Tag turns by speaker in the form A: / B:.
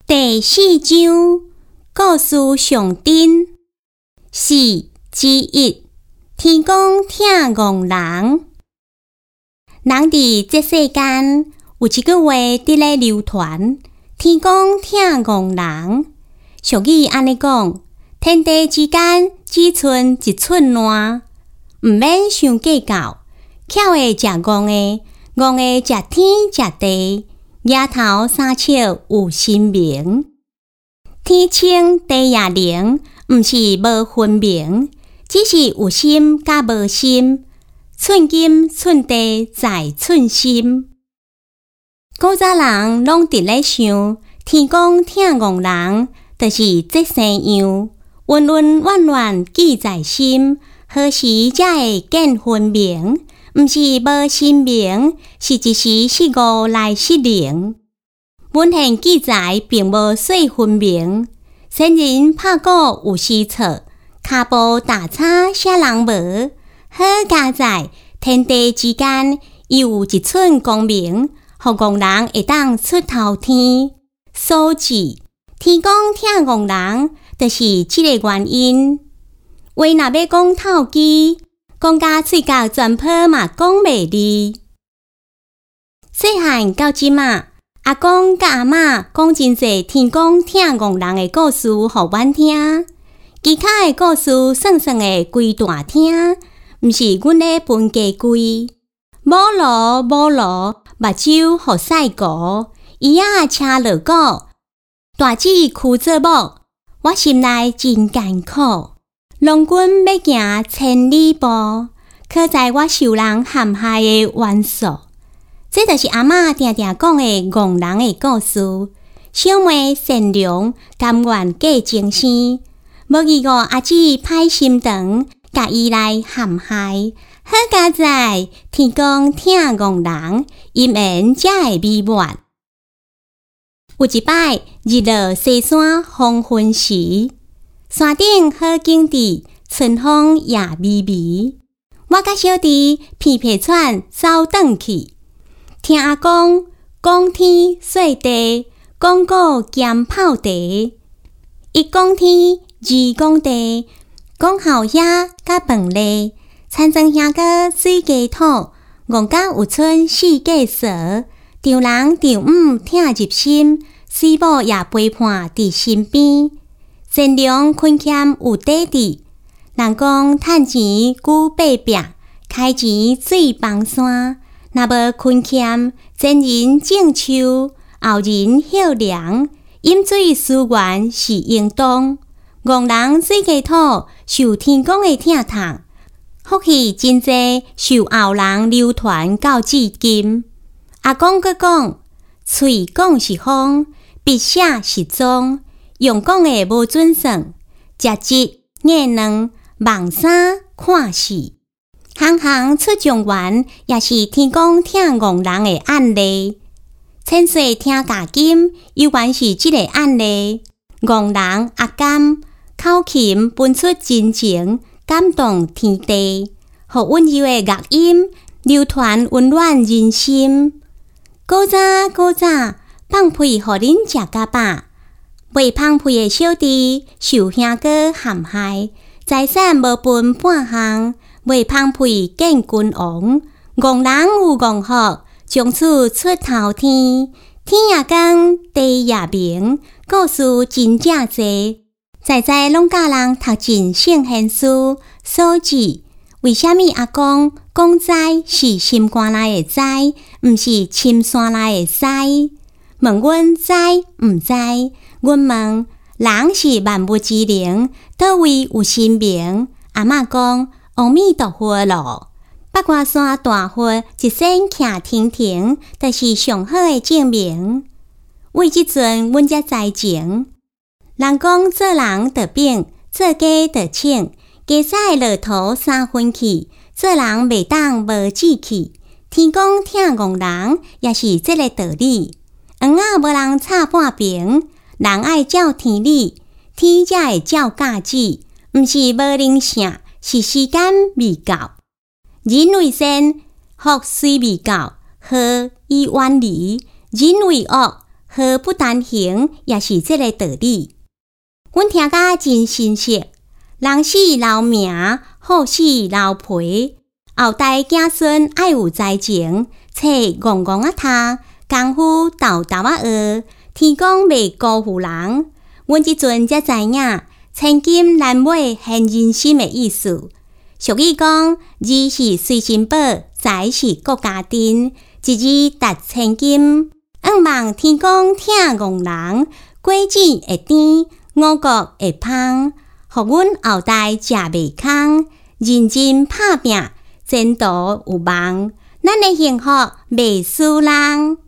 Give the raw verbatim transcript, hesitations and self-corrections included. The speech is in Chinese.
A: 第四章故事上灯四之一，天公疼憨人。人伫这世间有一句话伫咧流传：天公疼憨人。俗语安尼讲：天地之间只剩一寸烂，毋免伤计较。巧的食憨的，憨的食天食地。野头三笑有神明，天清地也灵，毋是无分明，只是有心甲无心，寸金寸地在寸心。古早人拢伫咧想，天公疼憨人，就是这生样，恩恩怨怨记在心，何时才会见分明？毋是无神明，是一时失误来失灵。文献记载并无说分明，先人拍鼓有诗错，骹步打叉写人无。好佳在天地之间，有一寸光明，互憨人会当出头天。所以天公疼憨人，就是这个原因。话若要讲透机，讲甲喙角全破嘛讲袂利。细汉到即仔，阿公甲阿嬷讲真侪天公疼憨人的故事互阮听，其他的故事算算的规大听，毋是阮咧分家规。母罗母罗，目睭互晒糊，伊仔车落鼓，大姊哭做某，我心内真艰苦。郎君要行千里步，可在我受人陷害的冤诉。这就是阿嬷定定讲的憨人的故事。小妹善良，甘愿过情生，无义误阿姊歹心肠，甲伊来陷害。好佳在天公疼憨人，因缘才会美满。有一摆，日落西山黄昏时，山顶好景致，春风也微微。我甲小弟皮皮喘走转去，听阿公讲天说地，讲古兼泡茶。一讲天，二讲地，讲后爷甲饭粒，田庄兄哥水鸡土，憨甲有春四季趖，丈人丈母疼入心，师母也陪伴伫身边。善良勤俭有底底，人讲趁钱久八壁，开钱水房山。若无勤俭，前人种树，后人歇粮，饮水思源是应当。憨人水鸡土，受天公的疼痛，福气真济，受后人流传到至今。阿公阁讲，喙讲是风，笔写是脏。用讲的无准算，食一硬两，望三看四，行行出状元，也是天公疼憨人的案例。千岁听假金，有原是这个案例。憨人阿甘口琴分出真情，感动天地，互温柔的乐音流传温暖人心。古早古早，放屁互恁食甲饱。未放屁的小弟受兄哥陷害，财产无分半项，未放屁见君王。憨人有憨福，从此出头天。天也光，地也明，故事真正济，在在拢教人读尽圣贤书。所以，为虾米阿公讲知是心肝内的知，毋是深山内的知？问阮知毋知？阮问，人是万物之灵，倒位有神明？阿嬷讲，阿弥陀佛咯。八卦山大佛一身徛亭亭，就是上好的证明。为即阵，阮才知情。人讲做人得秉，做鸡得请，鸡屎落土三分气，做人袂当无志气。天公疼憨人，也是这个道理。黄仔无人插半瓶。人爱照天理，天才会照价子，毋是无灵性，是时间未到。人为善，福虽未到，祸已远离；人为恶， 祸不单行，也是这个道理。阮听甲真深刻，人死留名，祸死留皮。后代子孙爱有才情，册戆戆啊读，功夫豆豆啊学。天公袂辜负人，阮即阵才知影，千金难买现人心的意思。俗语讲，字是随身宝，财是国家珍，一字值千金。仰望天公疼戆人，果子会甜，五谷会芳，互阮后代食袂空。认真拍拼，前途有望，咱的幸福袂输人。